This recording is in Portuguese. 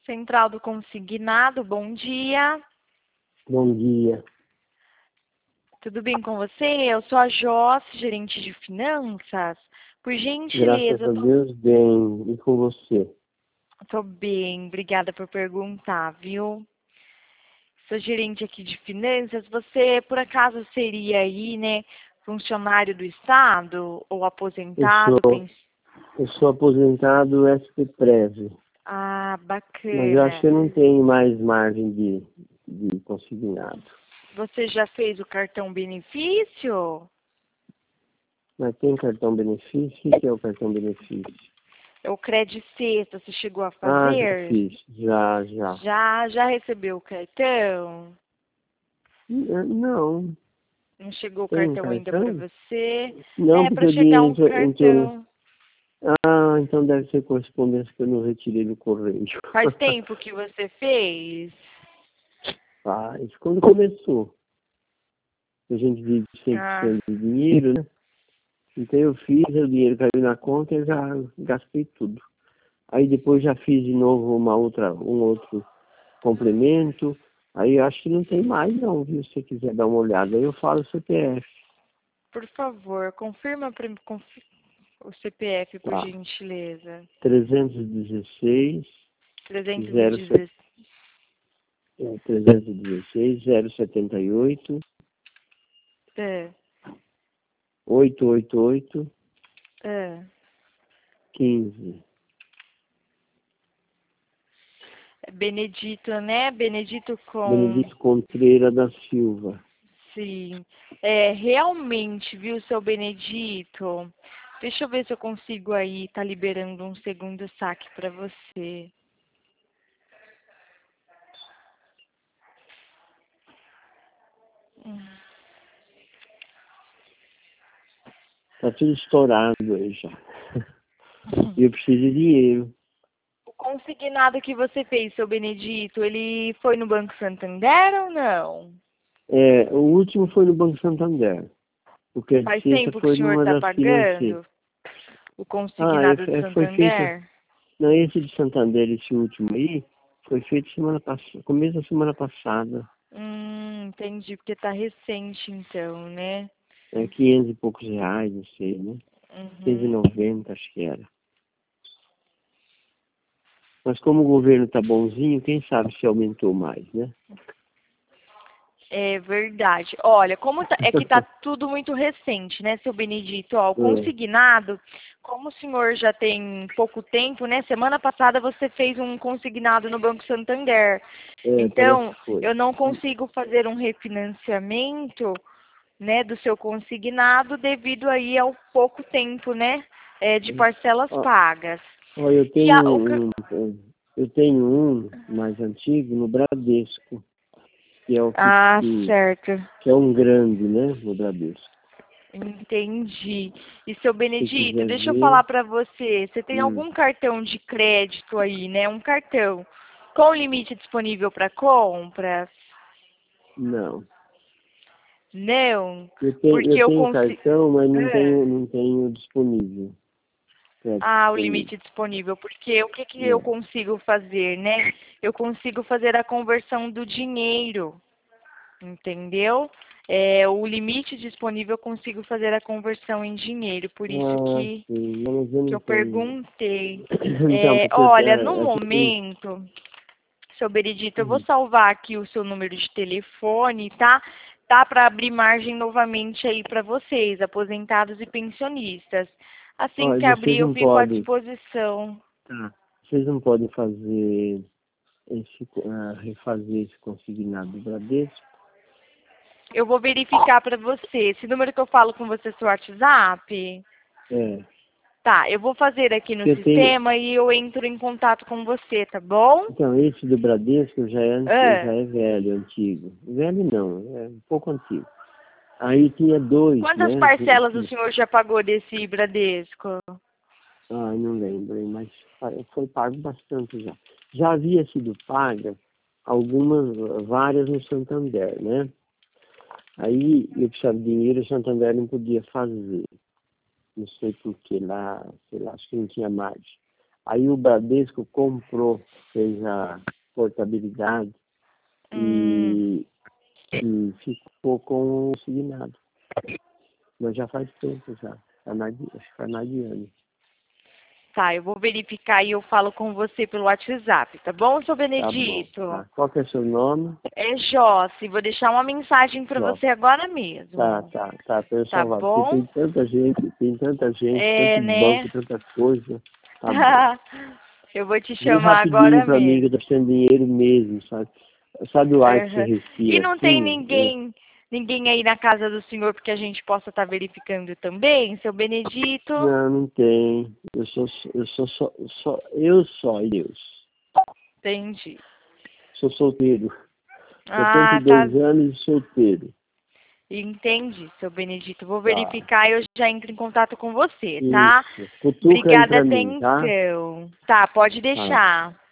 Central do Consignado, bom dia. Bom dia. Tudo bem com você? Eu sou a Josse, gerente de finanças. Por Graças gentileza, a Deus, bem. E com você? tô bem, obrigada por perguntar, viu? Sou gerente aqui de finanças. Você, por acaso, seria aí, né, funcionário do Estado ou Eu aposentado? sou, eu sou aposentado SPPrev, Ah, mas eu acho bacana. que eu não tenho mais margem de consignado. Você já fez o cartão benefício? Mas tem cartão benefício? O que é o cartão benefício? É o Cred Sexta, você chegou a Ah, já fazer? fiz. Já. Já recebeu o cartão? Não. Não chegou o Tem um cartão ainda para cartão? você? Não, É, porque para o chegar dinheiro um cartão. Ah, então deve ser correspondência que eu não retirei do correio. Faz tempo que você fez? Faz. Quando começou, a gente vive sempre Ah, precisando de dinheiro, né? Então eu fiz, o dinheiro caiu na conta e eu já gastei tudo. Aí depois já fiz de novo um outro complemento. Aí eu acho que não tem mais não, viu? Se você quiser dar uma olhada. Aí eu falo CPF. por favor, confirma o CPF, por Tá. gentileza. 316 07 316. 316 078 É, 888 é. 15. É Benedito, né? Benedito com... Benedito Contreira da Silva. Sim. É, realmente, viu, seu Benedito? Deixa eu ver se eu consigo aí, tá liberando um segundo saque para você. Hum. Tá tudo estourado aí já. E eu preciso de dinheiro. O consignado que você fez, seu Benedito, ele foi no Banco Santander ou não? O último foi no Banco Santander. O que é de Faz sexta tempo que o foi senhor numa está das financeiras. pagando o consignado do Foi feito. Santander? Não, esse de Santander, esse último aí, foi feito semana passada, começo da semana passada. Entendi, porque tá recente então, né? 500 e poucos reais, não sei, né? Uhum. 590, acho que era. Mas como o governo tá bonzinho, quem sabe se aumentou mais, né? É verdade. Olha, é que tá tudo muito recente, né, seu Benedito? Ó, o consignado, como o senhor já tem pouco tempo, né? Semana passada você fez um consignado no Banco Santander. Parece Então, que foi. eu não consigo fazer um refinanciamento, né, do seu consignado devido aí ao pouco tempo, né, de parcelas Ó, pagas. ó, eu E tenho eu tenho um mais antigo no Bradesco, que é o Ah, certo. que é um grande, né, no Bradesco. Entendi. E seu Se Benedito, quiser deixa eu ver, falar para você, você tem hum, algum cartão de crédito aí, né? Um cartão com limite disponível para compras? não. Não, Eu porque eu tenho consigo. cartão, mas não tenho disponível. Crédito Ah, o disponível. limite disponível, porque o que eu É. consigo fazer, né? Eu consigo fazer a conversão do dinheiro, entendeu? O limite disponível eu consigo fazer a conversão em dinheiro, por isso Sim, mas eu que não eu tenho. perguntei. Então, porque Olha, no a gente. momento, seu Benedito, eu vou salvar aqui o seu número de telefone, tá? Tá para abrir margem novamente aí para vocês, aposentados e pensionistas. Assim Ó, e que abrir, vocês eu não fico à podem. disposição. Tá. Vocês não podem fazer refazer esse consignado do Bradesco? Eu vou verificar para você. Esse número que eu falo com você é seu WhatsApp? É. Tá, eu vou fazer aqui no Eu tenho. sistema e eu entro em contato com você, tá bom? Então, esse do Bradesco já Ah, é velho, antigo. Velho não, é um pouco antigo. Aí tinha dois, quantas né? parcelas o senhor já pagou desse Bradesco? Não lembro, hein, mas foi pago bastante já. Já havia sido paga várias no Santander, né? Aí eu precisava de dinheiro, o Santander não podia fazer. Não sei por que lá, sei lá, acho que não tinha margem. Aí o Bradesco comprou, fez a portabilidade e ficou com o consignado. Mas já faz tempo já. Acho que foi na Diane. Tá, eu vou verificar e eu falo com você pelo WhatsApp, tá bom, seu Tá Benedito? bom. Tá. Qual que é seu nome? É Josse, vou deixar uma mensagem para Josse. você agora mesmo. Tá, Tá pessoal, porque bom? tem tanta gente, É, tanto né? banco, tanta coisa. Tá bom. Eu vou te Vê chamar rapidinho agora pra mim que eu mesmo. tô precisando de dinheiro mesmo, sabe? Sabe o ar que você Aham. E respira não tem assim? ninguém aí na casa do senhor porque a gente possa estar verificando também, seu Benedito? Não, não tem. Eu só e Deus. Entendi. Sou solteiro. Ah, tá. 72 anos e solteiro. Entendi, seu Benedito. Vou Tá. verificar e eu já entro em contato com você, tá? Isso. Cutuca aí Obrigada, pra mim, tá? atenção. Tá, pode Tá. deixar.